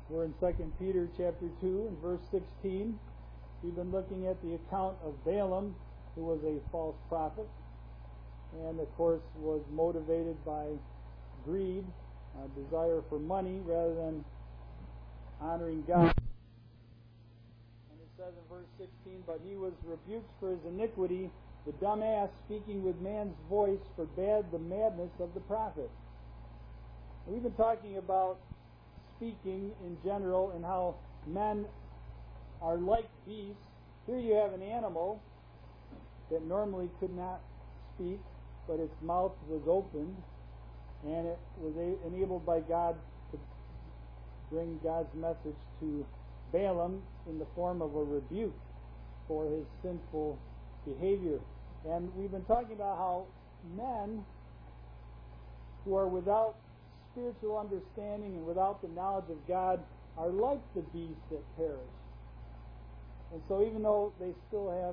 We're in 2 Peter chapter 2 and verse 16. We've been looking at the account of Balaam, who was a false prophet, and of course was motivated by greed, a desire for money rather than honoring God. And it says in verse 16, "But he was rebuked for his iniquity. The dumb ass, speaking with man's voice, forbade the madness of the prophet." And we've been talking about speaking in general and how men are like beasts. Here you have an animal that normally could not speak, but its mouth was opened, and it was enabled by God to bring God's message to Balaam in the form of a rebuke for his sinful behavior. And we've been talking about how men who are without spiritual understanding and without the knowledge of God are like the beasts that perish. And so even though they still have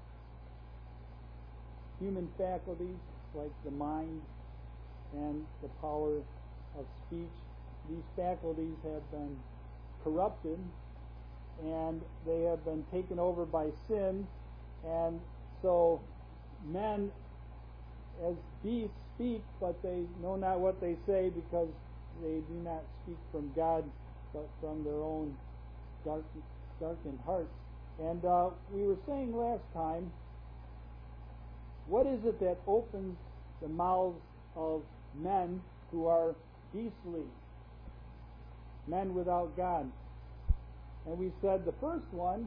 human faculties like the mind and the power of speech, these faculties have been corrupted and they have been taken over by sin. And so men as beasts speak, but they know not what they say because they do not speak from God but from their own darkened hearts. And we were saying last time, what is it that opens the mouths of men who are beastly, men without God? And we said the first one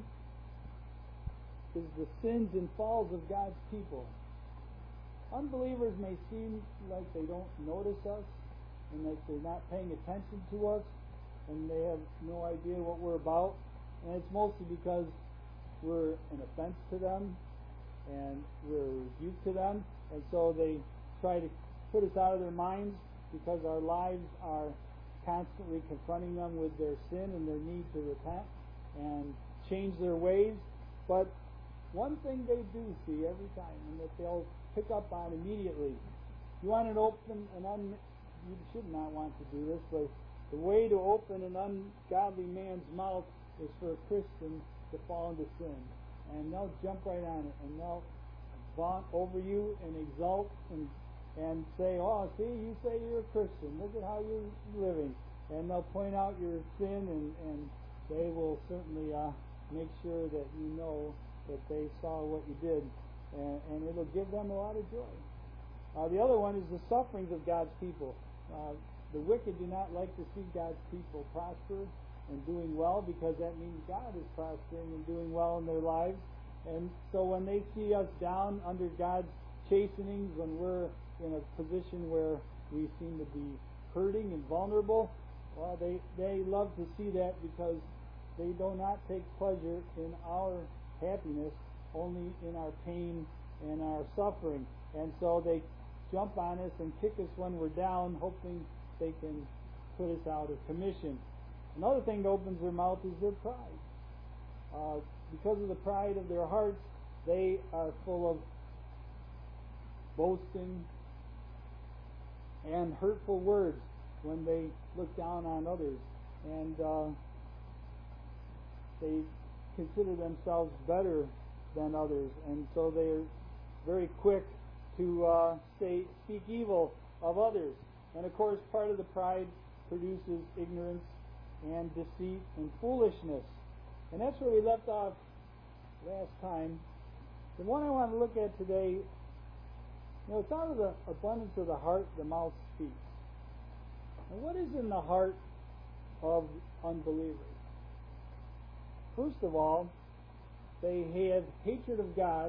is the sins and falls of God's people. Unbelievers may seem like they don't notice us and like they're not paying attention to us and they have no idea what we're about, and it's mostly because we're an offense to them and we're a rebuke to them, and so they try to put us out of their minds because our lives are constantly confronting them with their sin and their need to repent and change their ways. But one thing they do see every time, and that they'll pick up on immediately, you want to open you should not want to do this, but the way to open an ungodly man's mouth is for a Christian to fall into sin. And they'll jump right on it, and they'll vaunt over you and exalt and say, "Oh, see, you say you're a Christian. Look at how you're living." And they'll point out your sin, and they will certainly make sure that you know that they saw what you did, and it'll give them a lot of joy. The other one is the sufferings of God's people. The wicked do not like to see God's people prosper and doing well, because that means God is prospering and doing well in their lives. And so when they see us down under God's chastenings, when we're in a position where we seem to be hurting and vulnerable, well, they love to see that, because they do not take pleasure in our happiness, only in our pain and our suffering. And so they jump on us and kick us when we're down, hoping they can put us out of commission. Another thing that opens their mouth is their pride. Because of the pride of their hearts, they are full of boasting and hurtful words when they look down on others. And they consider themselves better than others. And so they're very quick to speak evil of others. And of course, part of the pride produces ignorance and deceit and foolishness. And that's where we left off last time. The one I want to look at today, it's out of the abundance of the heart the mouth speaks. And what is in the heart of unbelievers? First of all, they have hatred of God.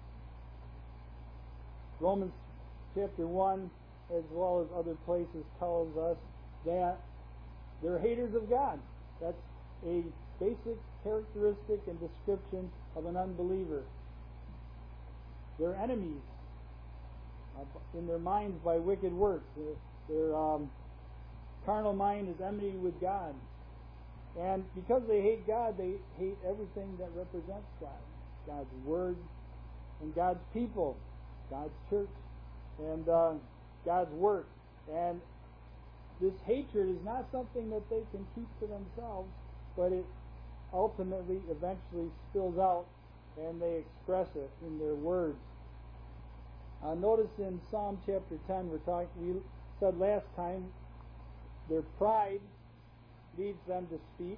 Romans chapter 1, as well as other places, tells us that they're haters of God. That's a basic characteristic and description of an unbeliever. They're enemies in their minds by wicked works. Their carnal mind is enmity with God. And because they hate God, they hate everything that represents God. God's Word and God's people, God's church, and God's work. And this hatred is not something that they can keep to themselves, but it ultimately, eventually spills out, and they express it in their words. Notice in Psalm chapter 10, we said last time, their pride leads them to speak.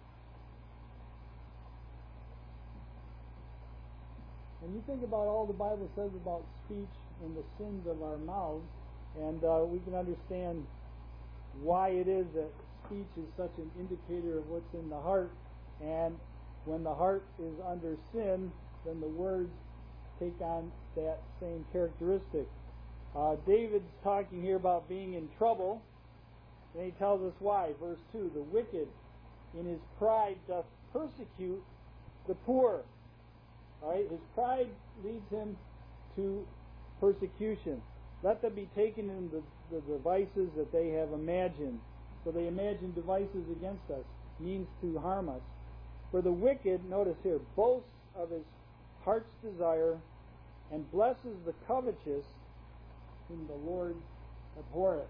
When you think about all the Bible says about speech and the sins of our mouths, and we can understand why it is that speech is such an indicator of what's in the heart, and when the heart is under sin, then the words take on that same characteristic. David's talking here about being in trouble, and he tells us why. Verse 2, the wicked in his pride doth persecute the poor. All right, his pride leads him to persecution. Let them be taken in the devices that they have imagined. So they imagine devices against us, means to harm us. For the wicked, notice here, boasts of his heart's desire and blesses the covetous, whom the Lord abhorreth.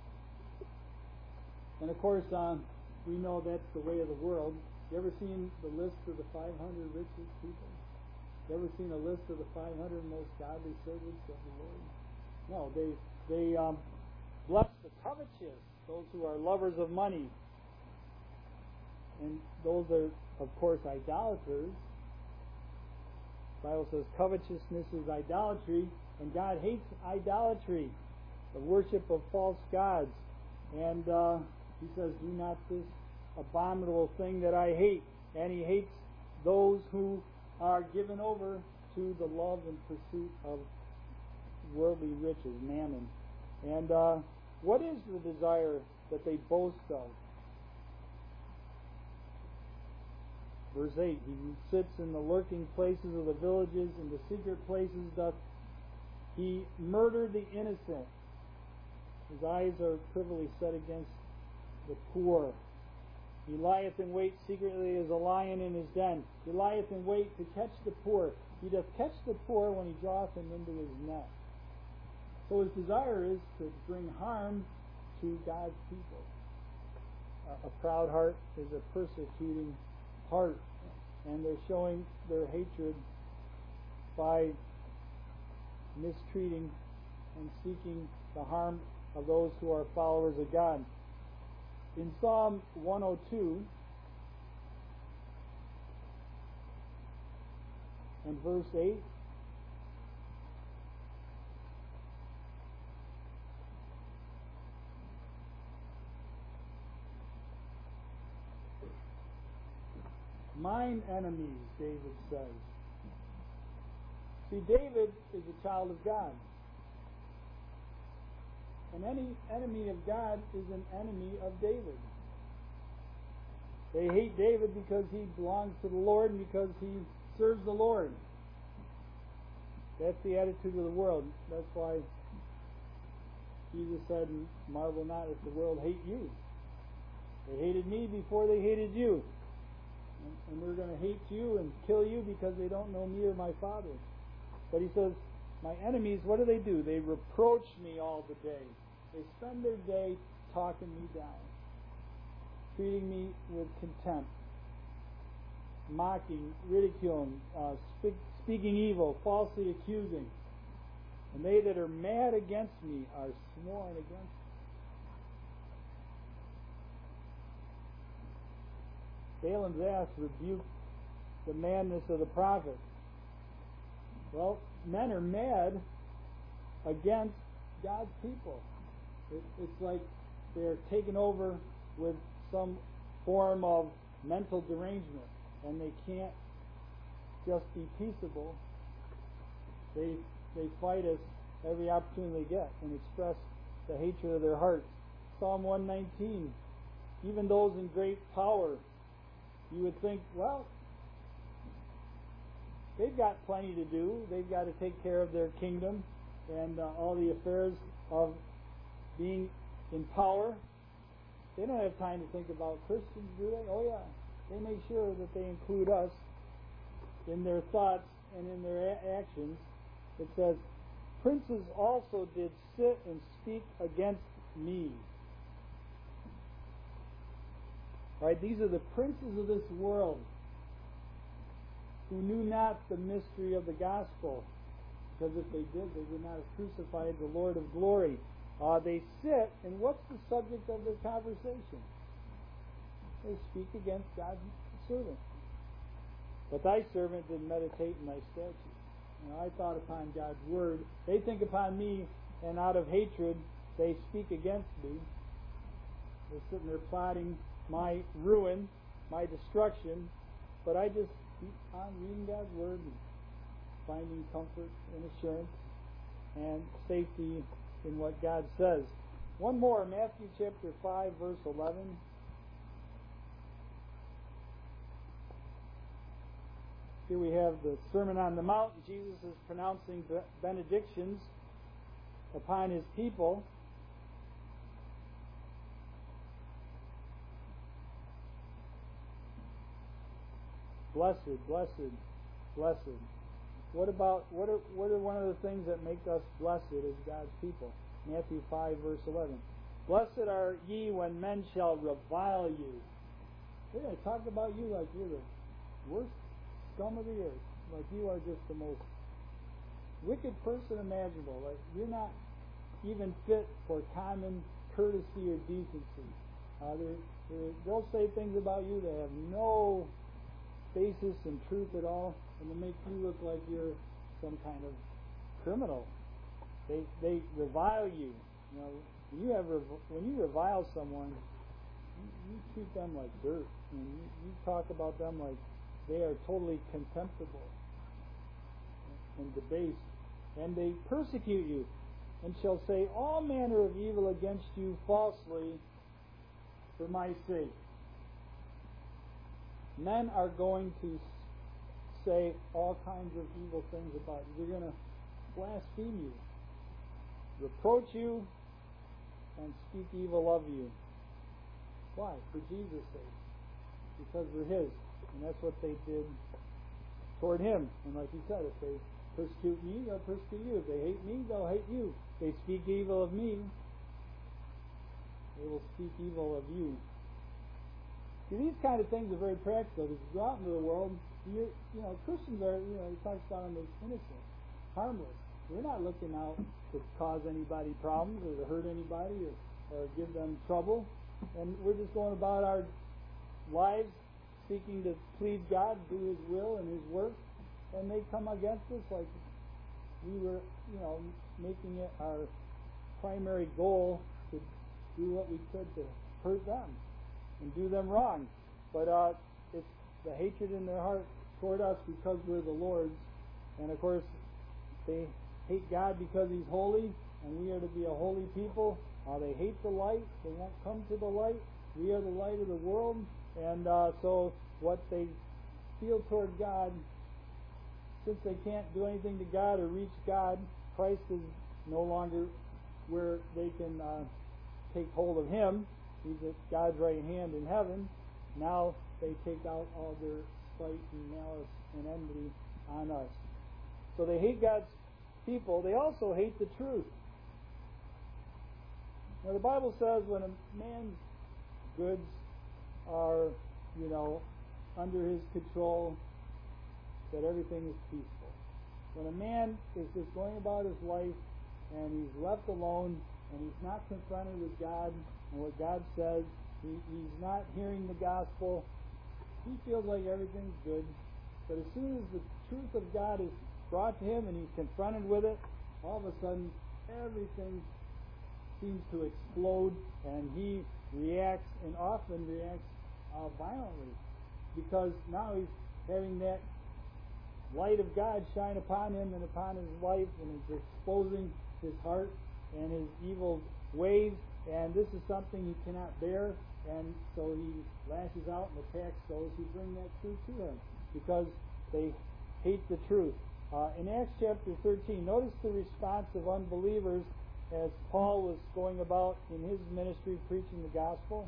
And of course, we know that's the way of the world. You ever seen the list of the 500 richest people? You ever seen a list of the 500 most godly servants of the Lord? No, they bless the covetous, those who are lovers of money. And those are, of course, idolaters. The Bible says covetousness is idolatry, and God hates idolatry, the worship of false gods. And he says, do not this abominable thing that I hate. And he hates those who are given over to the love and pursuit of worldly riches, mammon. And what is the desire that they boast of? Verse 8, he sits in the lurking places of the villages, in the secret places doth he murder the innocent. His eyes are privily set against the poor. He lieth in wait secretly as a lion in his den. He lieth in wait to catch the poor. He doth catch the poor when he draweth him into his net. So his desire is to bring harm to God's people. A proud heart is a persecuting heart, and they're showing their hatred by mistreating and seeking the harm of those who are followers of God. In Psalm 102 and verse 8, mine enemies, David says. See, David is a child of God. And any enemy of God is an enemy of David. They hate David because he belongs to the Lord and because he serves the Lord. That's the attitude of the world. That's why Jesus said, marvel not if the world hate you. They hated me before they hated you. And they're going to hate you and kill you because they don't know me or my Father. But he says, my enemies, what do? They reproach me all the day. They spend their day talking me down, treating me with contempt, mocking, ridiculing, speaking evil, falsely accusing. And they that are mad against me are sworn against me. Balaam's ass rebuked the madness of the prophet. Well, men are mad against God's people. It's like they're taken over with some form of mental derangement, and they can't just be peaceable. They fight us every opportunity they get and express the hatred of their hearts. Psalm 119, even those in great power, you would think, well, they've got plenty to do. They've got to take care of their kingdom and all the affairs of being in power. They don't have time to think about Christians, do they? Oh, yeah. They make sure that they include us in their thoughts and in their actions. It says, princes also did sit and speak against me. Right? These are the princes of this world who knew not the mystery of the gospel. Because if they did, they would not have crucified the Lord of glory. They sit, and what's the subject of their conversation? They speak against God's servant. But thy servant did meditate in thy statutes. I thought upon God's word. They think upon me, and out of hatred they speak against me. They're sitting there plotting my ruin, my destruction. But I just keep on reading God's word and finding comfort and assurance and safety in what God says. One more, Matthew chapter 5, verse 11. Here we have the Sermon on the Mount. Jesus is pronouncing benedictions upon his people. Blessed, blessed, blessed. What are one of the things that make us blessed as God's people? Matthew 5, verse 11. Blessed are ye when men shall revile you. They're going to talk about you like you're the worst scum of the earth. Like you are just the most wicked person imaginable. Like you're not even fit for common courtesy or decency. They'll say things about you that have no basis in truth at all, and to make you look like you're some kind of criminal. They revile you. When you revile someone, you treat them like dirt, and you talk about them like they are totally contemptible and debased, and they persecute you, and shall say all manner of evil against you falsely for my sake. Men are going to say all kinds of evil things about you. They're going to blaspheme you, reproach you, and speak evil of you. Why? For Jesus' sake. Because we're His. And that's what they did toward Him. And like He said, if they persecute me, they'll persecute you. If they hate me, they'll hate you. If they speak evil of me, they will speak evil of you. See, these kind of things are very practical. As you go out into the world, Christians are, he talks about them as innocent, harmless. We're not looking out to cause anybody problems or to hurt anybody or give them trouble. And we're just going about our lives seeking to please God, do His will and His work. And they come against us like we were, making it our primary goal to do what we could to hurt them and do them wrong. But it's the hatred in their heart toward us because we're the Lord's. And of course, they hate God because He's holy, and we are to be a holy people. They hate the light. They won't come to the light. We are the light of the world. And so what they feel toward God, since they can't do anything to God or reach God, Christ is no longer where they can take hold of Him. He's at God's right hand in heaven. Now they take out all their spite and malice and envy on us. So they hate God's people. They also hate the truth. Now the Bible says when a man's goods are, under his control, that everything is peaceful. When a man is just going about his life and he's left alone and he's not confronted with God and what God says, he's not hearing the gospel, he feels like everything's good. But as soon as the truth of God is brought to him and he's confronted with it, all of a sudden everything seems to explode, and he reacts, and often reacts violently, because now he's having that light of God shine upon him and upon his life, and it's exposing his heart and his evil ways, and this is something he cannot bear, and so he lashes out and attacks those who bring that truth to him, because they hate the truth. In Acts chapter 13, notice the response of unbelievers as Paul was going about in his ministry preaching the gospel.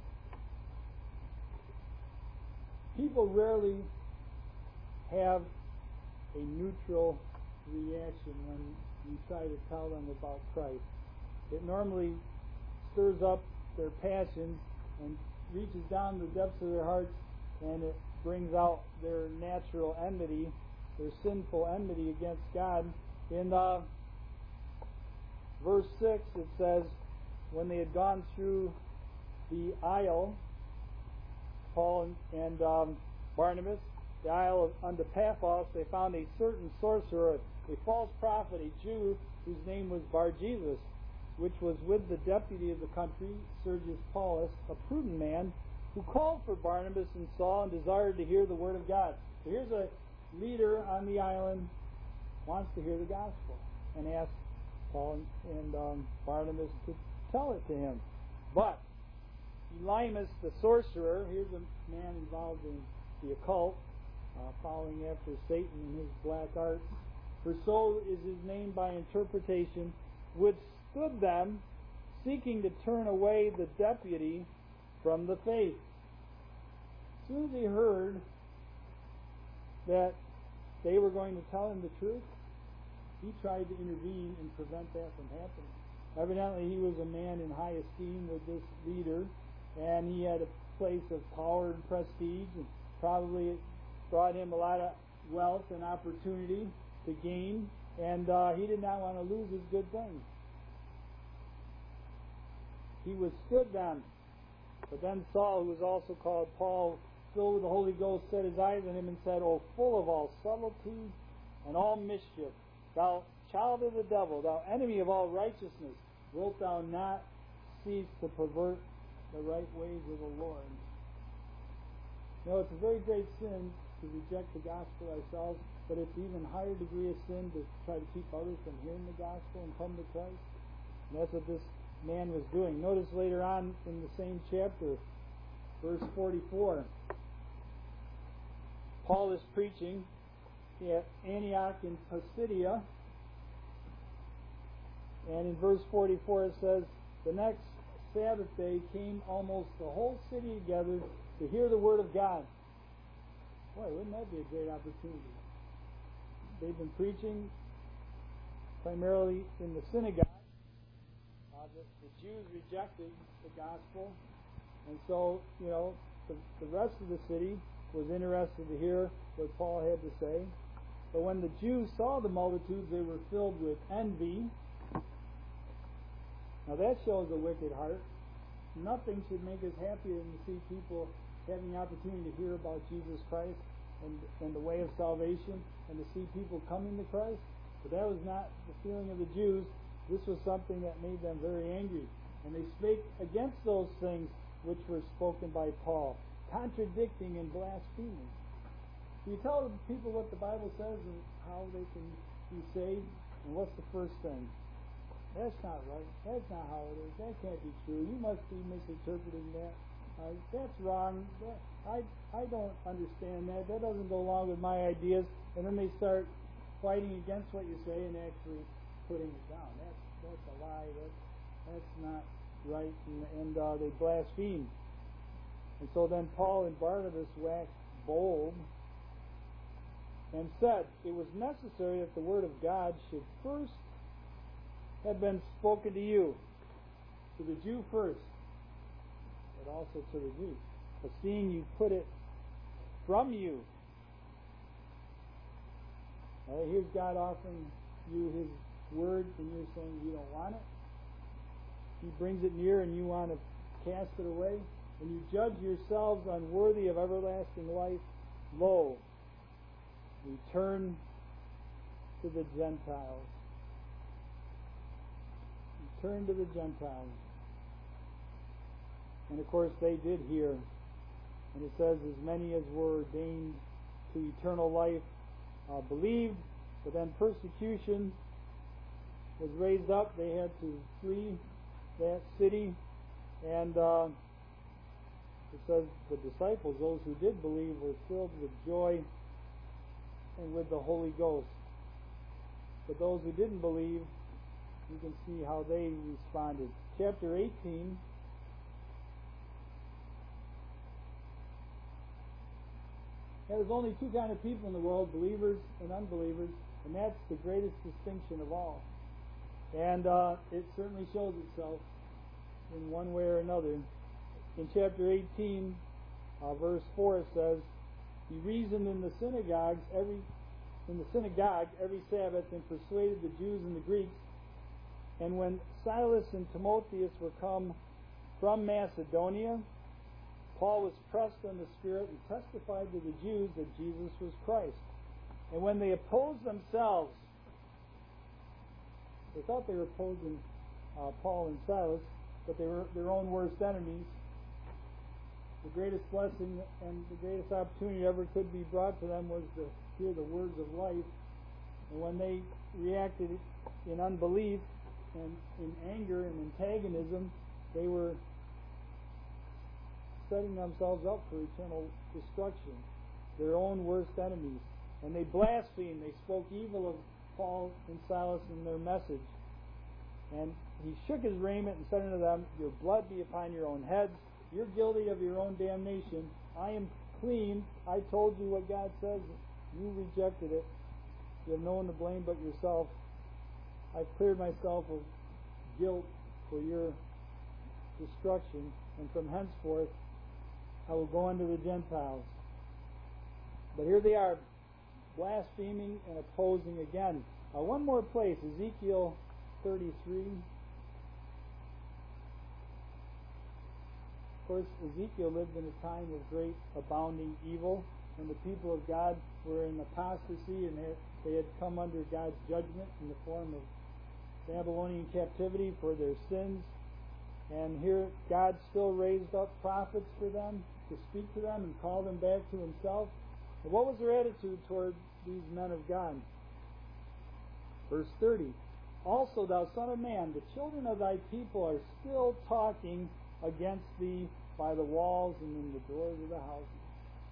People rarely have a neutral reaction when you try to tell them about Christ. It normally stirs up their passions and reaches down to the depths of their hearts, and it brings out their natural enmity, their sinful enmity against God. In verse 6 it says, when they had gone through the isle, Paul and Barnabas, the isle unto Paphos, they found a certain sorcerer, a false prophet, a Jew, whose name was Bar-Jesus, which was with the deputy of the country, Sergius Paulus, a prudent man, who called for Barnabas and Saul and desired to hear the word of God. So here's a leader on the island, wants to hear the gospel, and asks Paul and Barnabas to tell it to him. But Elymas the sorcerer, here's a man involved in the occult, following after Satan and his black arts, for so is his name by interpretation, withstood them, seeking to turn away the deputy from the faith. As soon as he heard that they were going to tell him the truth, he tried to intervene and prevent that from happening. Evidently, he was a man in high esteem with this leader, and he had a place of power and prestige, and probably it brought him a lot of wealth and opportunity to gain, and he did not want to lose his good things. He withstood them. But then Saul, who was also called Paul, filled with the Holy Ghost, set his eyes on him and said, O full of all subtlety and all mischief, thou child of the devil, thou enemy of all righteousness, wilt thou not cease to pervert the right ways of the Lord? You know, it's a very great sin to reject the gospel ourselves, but it's an even higher degree of sin to try to keep others from hearing the gospel and come to Christ. And that's what this man was doing. Notice later on in the same chapter, verse 44, Paul is preaching at Antioch in Pisidia, and in verse 44 it says, the next Sabbath day came almost the whole city together to hear the word of God. Boy, wouldn't that be a great opportunity? They've been preaching primarily in the synagogue. The Jews rejected the gospel, and so, the rest of the city was interested to hear what Paul had to say. But when the Jews saw the multitudes, they were filled with envy. Now that shows a wicked heart. Nothing should make us happier than to see people having the opportunity to hear about Jesus Christ and the way of salvation, and to see people coming to Christ. But that was not the feeling of the Jews. This was something that made them very angry. And they spake against those things which were spoken by Paul, contradicting and blaspheming. So you tell people what the Bible says and how they can be saved, and what's the first thing? That's not right. That's not how it is. That can't be true. You must be misinterpreting that. That's wrong. I don't understand that. That doesn't go along with my ideas. And then they start fighting against what you say and actually putting it down. That's a lie. That's not right. And they blaspheme. And so then Paul and Barnabas waxed bold and said it was necessary that the word of God should first have been spoken to you, to the Jew first, but also to the Greek. But seeing you put it from you, here's God offering you His word, and you're saying you don't want it. He brings it near, and you want to cast it away, and you judge yourselves unworthy of everlasting life. Lo, we turn to the Gentiles. Turn to the Gentiles. And of course they did hear. And it says, as many as were ordained to eternal life believed. But then persecution was raised up. They had to flee that city. And it says the disciples, those who did believe, were filled with joy and with the Holy Ghost. But those who didn't believe, you can see how they responded. Chapter 18. There's only two kinds of people in the world, believers and unbelievers, and that's the greatest distinction of all. And it certainly shows itself in one way or another in chapter 18, verse 4, it says, he reasoned in the synagogue every Sabbath and persuaded the Jews and the Greeks. And when Silas and Timotheus were come from Macedonia, Paul was pressed on the Spirit and testified to the Jews that Jesus was Christ. And when they opposed themselves, they thought they were opposing Paul and Silas, but they were their own worst enemies. The greatest blessing and the greatest opportunity ever could be brought to them was to hear the words of life. And when they reacted in unbelief and in anger and antagonism, they were setting themselves up for eternal destruction, their own worst enemies. And they blasphemed, they spoke evil of Paul and Silas in their message. And he shook his raiment and said unto them, your blood be upon your own heads. You're guilty of your own damnation. I am clean. I told you what God says. You rejected it. You have no one to blame but yourself. I've cleared myself of guilt for your destruction. And from henceforth, I will go unto the Gentiles. But here they are, blaspheming and opposing again. One more place, Ezekiel 33. Of course, Ezekiel lived in a time of great abounding evil, when the people of God were in apostasy and they had come under God's judgment in the form of Babylonian captivity for their sins. And here God still raised up prophets for them to speak to them and call them back to himself. And what was their attitude toward these men of God? Verse 30. Also, thou son of man, the children of thy people are still talking against thee by the walls and in the doors of the houses.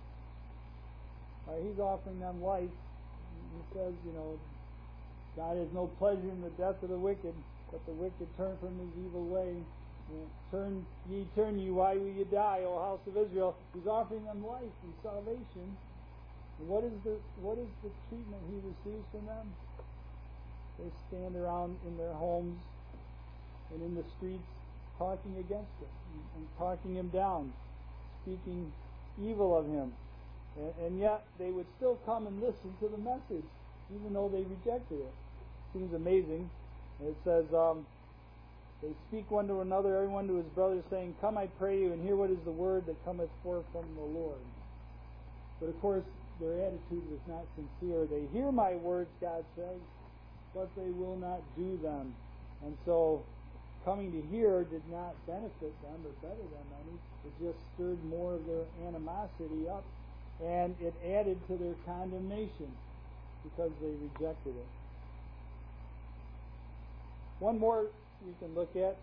He's offering them life. He says, God has no pleasure in the death of the wicked, but the wicked turn from his evil way. Turn ye, why will ye die, O house of Israel? He's offering them life and salvation. And what is the treatment he receives from them? They stand around in their homes and in the streets talking against him and talking him down, speaking evil of him. And yet they would still come and listen to the message, even though they rejected it. Seems amazing. And it says, they speak one to another, everyone to his brother, saying, come, I pray you, and hear what is the word that cometh forth from the Lord. But of course, their attitude was not sincere. They hear my words, God says, but they will not do them. And so, coming to hear did not benefit them or better them any. It just stirred more of their animosity up, and it added to their condemnation because they rejected it. One more we can look at.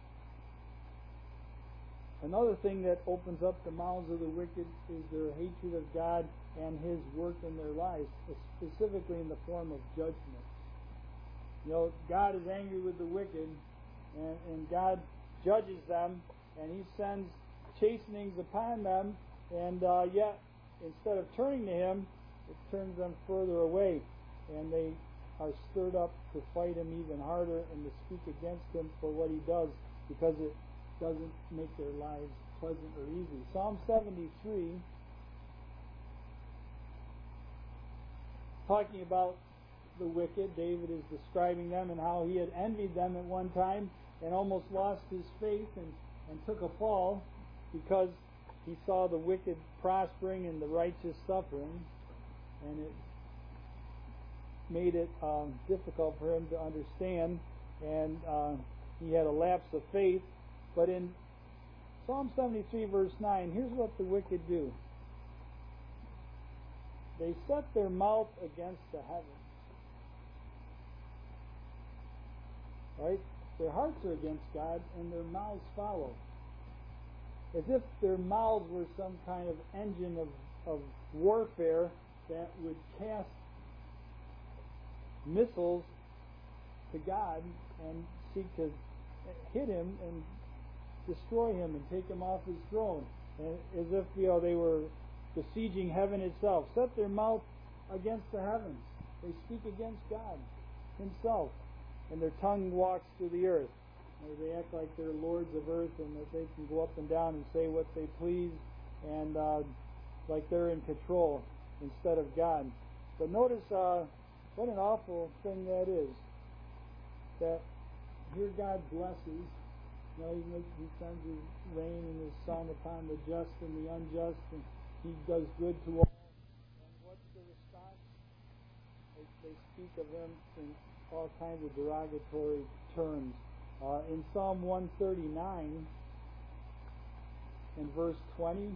Another thing that opens up the mouths of the wicked is their hatred of God and his work in their lives, specifically in the form of judgment. God is angry with the wicked, and God judges them, and he sends chastenings upon them, and yet, instead of turning to him, it turns them further away, and they are stirred up to fight him even harder and to speak against him for what he does, because it doesn't make their lives pleasant or easy. Psalm 73, talking about the wicked, David is describing them and how he had envied them at one time and almost lost his faith and took a fall because he saw the wicked prospering and the righteous suffering, and it made it difficult for him to understand, and he had a lapse of faith. But in Psalm 73 verse 9, here's what the wicked do. They set their mouth against the heavens. Right? Their hearts are against God and their mouths follow. As if their mouths were some kind of engine of warfare that would cast missiles to God and seek to hit him and destroy him and take him off his throne. And as if they were besieging heaven itself. Set their mouth against the heavens. They speak against God himself, and their tongue walks through the earth. They act like they're lords of earth and that they can go up and down and say what they please, and like they're in control instead of God. But notice what an awful thing that is. That here God blesses. He sends His rain and His sun upon the just and the unjust, and He does good to all. And what's the response? They speak of Him in all kinds of derogatory terms. In Psalm 139, in verse 20,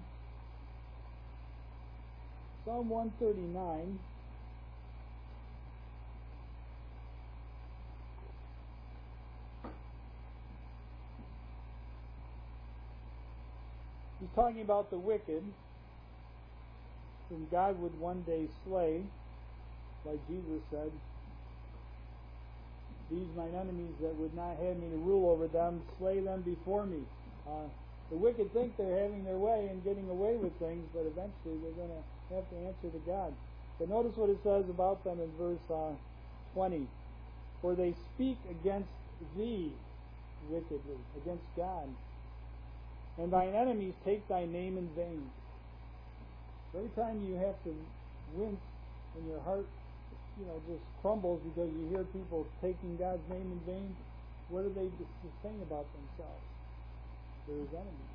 Psalm 139, he's talking about the wicked, whom God would one day slay, like Jesus said, "These mine enemies that would not have me to rule over them, slay them before me." The wicked think they're having their way and getting away with things, but eventually they're going to have to answer to God. But notice what it says about them in verse 20. "For they speak against thee wickedly," against God, "and thine enemies take thy name in vain." Every time you have to wince and your heart just crumbles because you hear people taking God's name in vain, what are they saying about themselves? They're His enemies.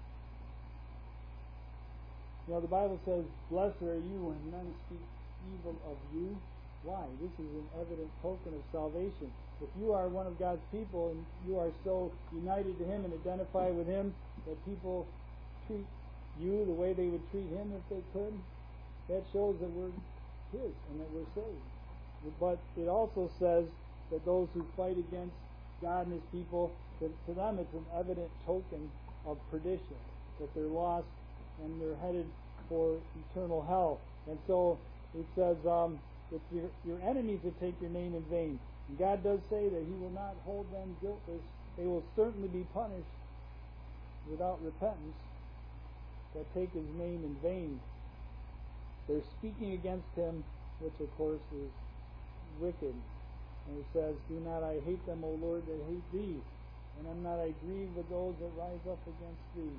The Bible says, "Blessed are you when men speak evil of you." Why? This is an evident token of salvation. If you are one of God's people and you are so united to Him and identify with Him that people treat you the way they would treat Him if they could, that shows that we're His and that we're saved. But it also says that those who fight against God and His people, to them it's an evident token of perdition, that they're lost and they're headed for eternal hell. And so it says, it's your enemies that take your name in vain. And God does say that He will not hold them guiltless. They will certainly be punished without repentance that take His name in vain. They're speaking against Him, which of course is wicked. And it says, "Do not I hate them, O Lord, that hate thee, and am not I grieved with those that rise up against thee.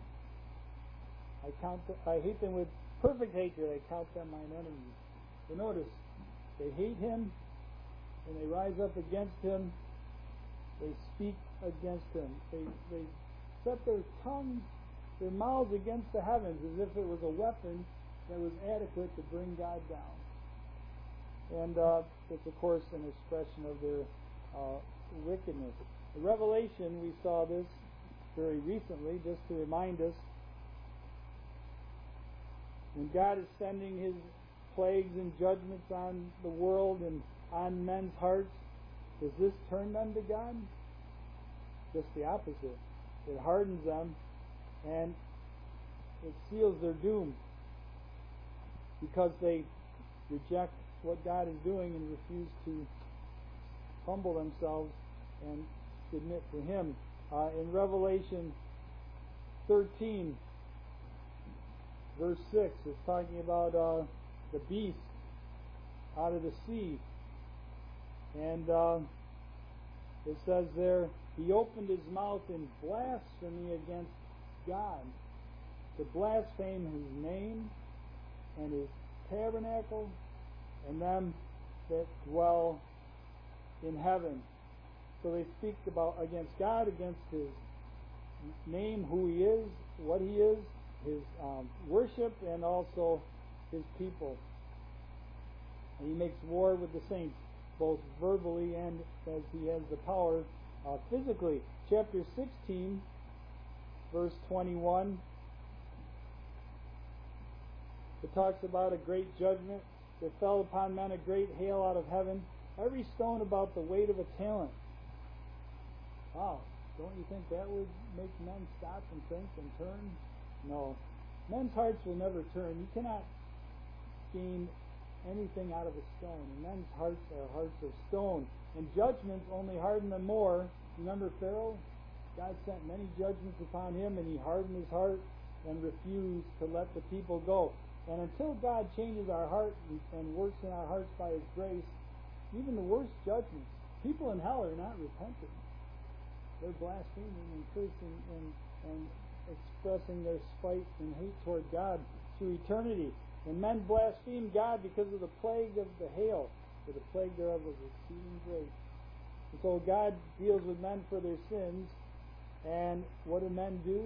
I hate them with perfect hatred, I count them mine enemies." So notice, they hate Him, and they rise up against Him. They speak against Him. They set their tongues, their mouths against the heavens as if it was a weapon that was adequate to bring God down. And it's, of course, an expression of their wickedness. In Revelation, we saw this very recently, just to remind us. When God is sending His plagues and judgments on the world and on men's hearts, does this turn them to God? Just the opposite. It hardens them and it seals their doom, because they reject what God is doing and refuse to humble themselves and submit to Him. In Revelation 13, verse 6, it's talking about the beast out of the sea. And it says there, "He opened his mouth in blasphemy against God, to blaspheme His name and His tabernacle and them that dwell in heaven." So they speak against God, against His name, who He is, what He is, His worship, and also His people. And He makes war with the saints, both verbally and as He has the power physically. Chapter 16, verse 21, it talks about a great judgment. "There fell upon men a great hail out of heaven, every stone about the weight of a talent." Wow, don't you think that would make men stop and think and turn? No. Men's hearts will never turn. You cannot gain anything out of a stone. And men's hearts are hearts of stone. And judgments only harden them more. Remember Pharaoh? God sent many judgments upon him, and he hardened his heart and refused to let the people go. And until God changes our heart and works in our hearts by His grace, even the worst judgments, people in hell are not repentant. They're blaspheming and cursing and expressing their spite and hate toward God through eternity. And men blaspheme God because of the plague of the hail, for the plague thereof was exceeding great. And so God deals with men for their sins, and what do men do?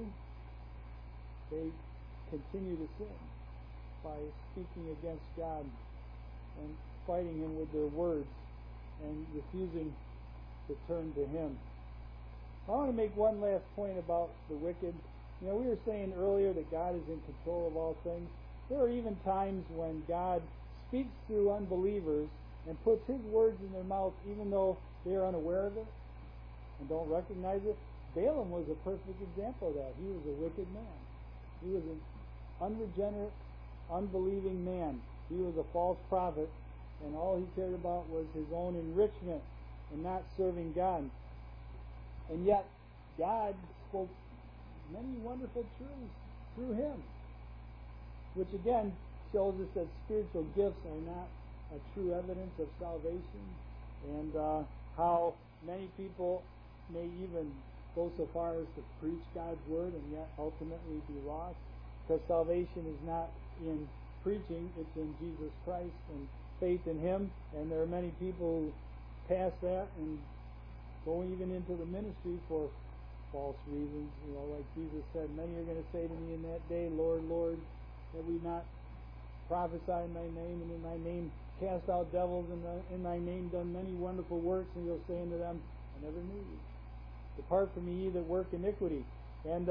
They continue to sin by speaking against God and fighting Him with their words and refusing to turn to Him. I want to make one last point about the wicked. We were saying earlier that God is in control of all things. There are even times when God speaks through unbelievers and puts His words in their mouth even though they are unaware of it and don't recognize it. Balaam was a perfect example of that. He was a wicked man. He was an unregenerate, unbelieving man. He was a false prophet, and all he cared about was his own enrichment and not serving God. And yet, God spoke many wonderful truths through him, which again shows us that spiritual gifts are not a true evidence of salvation, and how many people may even go so far as to preach God's word and yet ultimately be lost, because salvation is not in preaching, it's in Jesus Christ and faith in Him. And there are many people who pass that and go even into the ministry for false reasons. Like Jesus said, many are going to say to me in that day, Lord, Lord, have we not prophesied in Thy name, and in Thy name cast out devils, and in Thy name done many wonderful works? And He'll say unto them, I never knew you. Depart from me, ye that work iniquity. And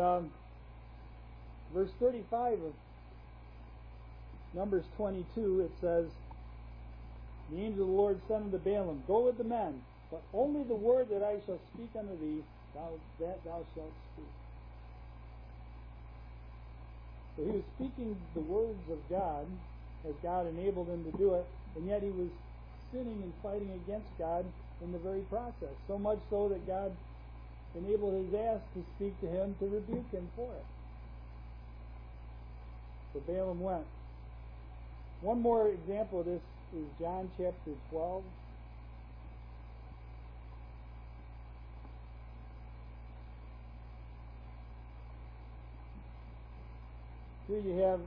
verse 35 of Numbers 22, it says, the angel of the Lord said unto Balaam, go with the men, but only the word that I shall speak unto thee, that thou shalt speak. So he was speaking the words of God, as God enabled him to do it, and yet he was sinning and fighting against God in the very process. So much so that God enabled his ass to speak to him to rebuke him for it. So Balaam went. One more example of this is John chapter 12. Here you have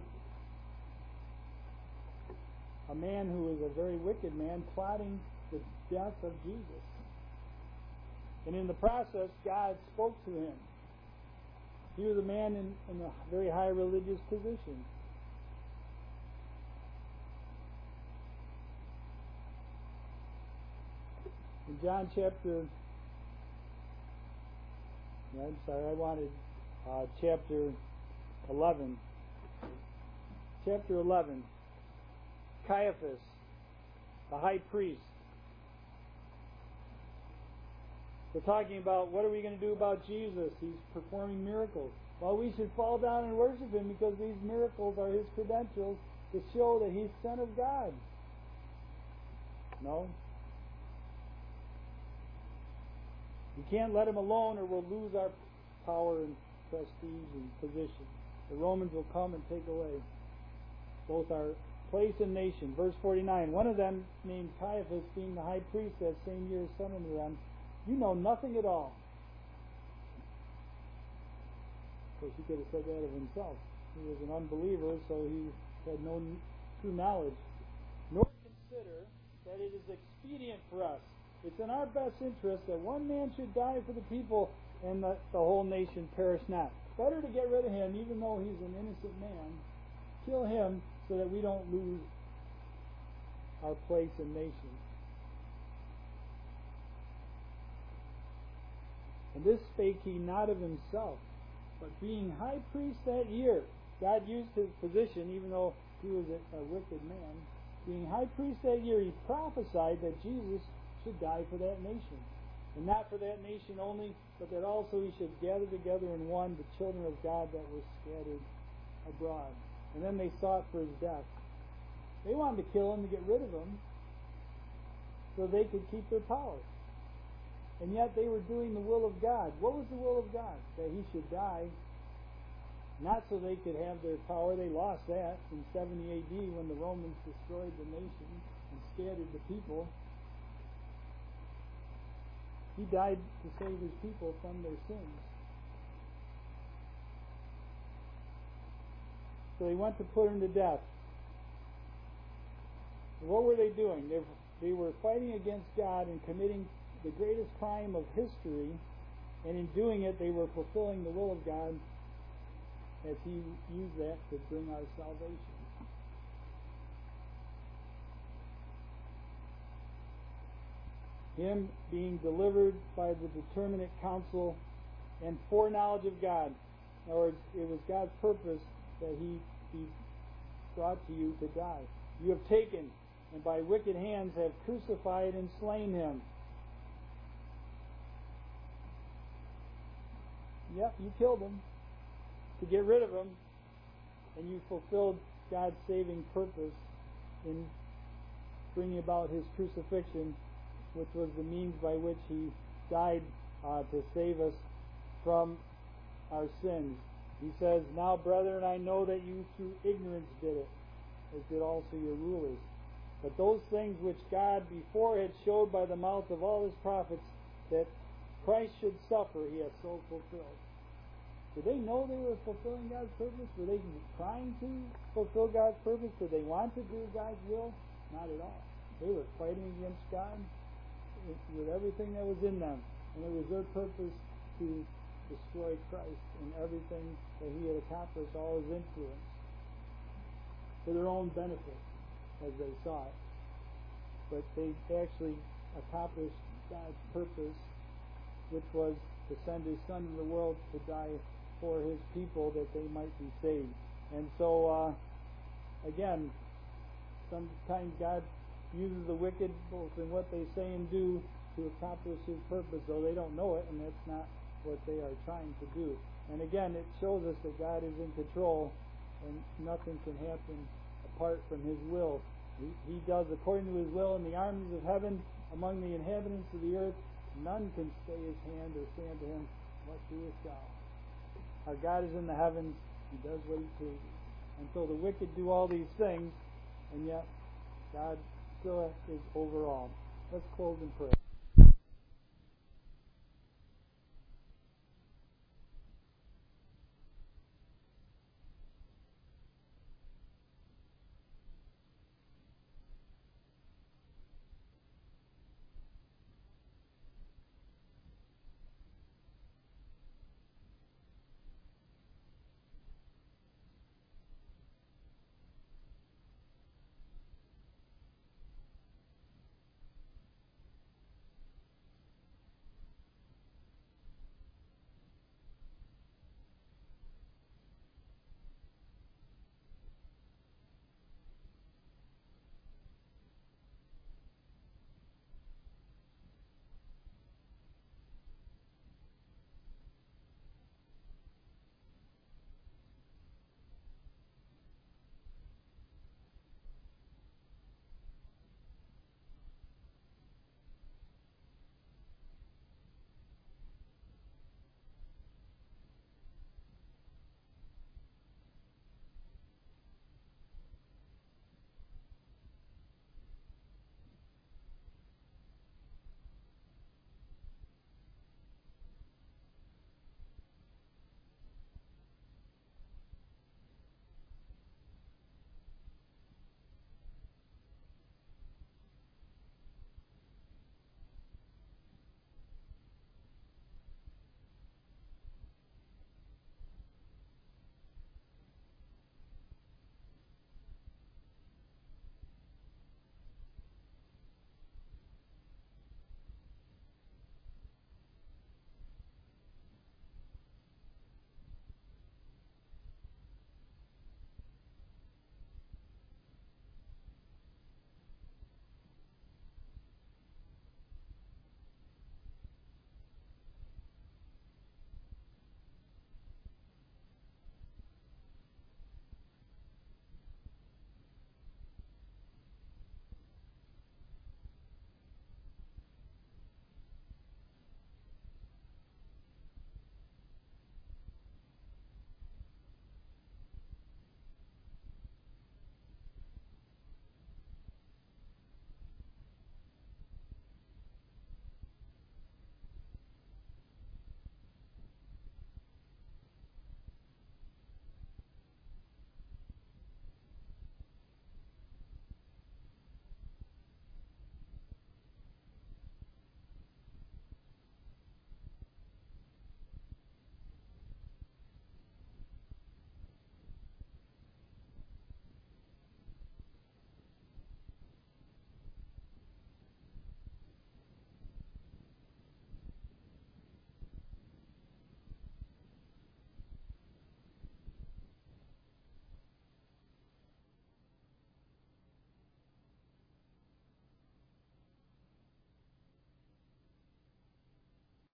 a man who is a very wicked man plotting the death of Jesus. And in the process, God spoke to him. He was a man in a very high religious position. In John chapter, chapter 11. Chapter 11. Caiaphas, the high priest. We're talking about what are we going to do about Jesus? He's performing miracles. Well, we should fall down and worship Him because these miracles are His credentials to show that He's Son of God. No. We can't let Him alone or we'll lose our power and prestige and position. The Romans will come and take away both our place and nation. Verse 49, one of them, named Caiaphas, being the high priest that same year, said unto them, you know nothing at all. Of course, he could have said that of himself. He was an unbeliever, so he had no true knowledge. Nor consider that it is expedient for us. It's in our best interest that one man should die for the people and the whole nation perish not. Better to get rid of him, even though he's an innocent man. Kill him so that we don't lose our place in nation. And this spake he not of himself, but being high priest that year. God used his position, even though he was a wicked man. Being high priest that year, he prophesied that Jesus should die for that nation. And not for that nation only, but that also he should gather together in one the children of God that were scattered abroad. And then they sought for his death. They wanted to kill him to get rid of him so they could keep their power. And yet they were doing the will of God. What was the will of God? That he should die, not so they could have their power. They lost that in 70 AD when the Romans destroyed the nation and scattered the people. He died to save his people from their sins. So they went to put him to death. What were they doing? They were fighting against God and committing the greatest crime of history, and in doing it they were fulfilling the will of God as He used that to bring our salvation. Him being delivered by the determinate counsel and foreknowledge of God. In other words, it was God's purpose that He be brought to you to die. You have taken, and by wicked hands have crucified and slain Him. Yep, you killed Him to get rid of Him, and you fulfilled God's saving purpose in bringing about His crucifixion, which was the means by which He died to save us from our sins. He says, "Now, brethren, I know that you through ignorance did it, as did also your rulers. But those things which God before had showed by the mouth of all His prophets, that Christ should suffer, He has so fulfilled." Did they know they were fulfilling God's purpose? Were they trying to fulfill God's purpose? Did they want to do God's will? Not at all. They were fighting against God with everything that was in them. And it was their purpose to destroy Christ and everything that He had accomplished, all His influence, for their own benefit, as they saw it. But they actually accomplished God's purpose, which was to send His Son in the world to die for His people that they might be saved. And so, again, sometimes God uses the wicked both in what they say and do to accomplish His purpose, though they don't know it, and that's not what they are trying to do. And again, it shows us that God is in control, and nothing can happen apart from His will. He does according to His will in the armies of heaven, among the inhabitants of the earth. None can stay His hand or say unto Him, "What doest thou?" Our God is in the heavens. He does what He pleases. And so the wicked do all these things, and yet God still is over all. Let's close in prayer.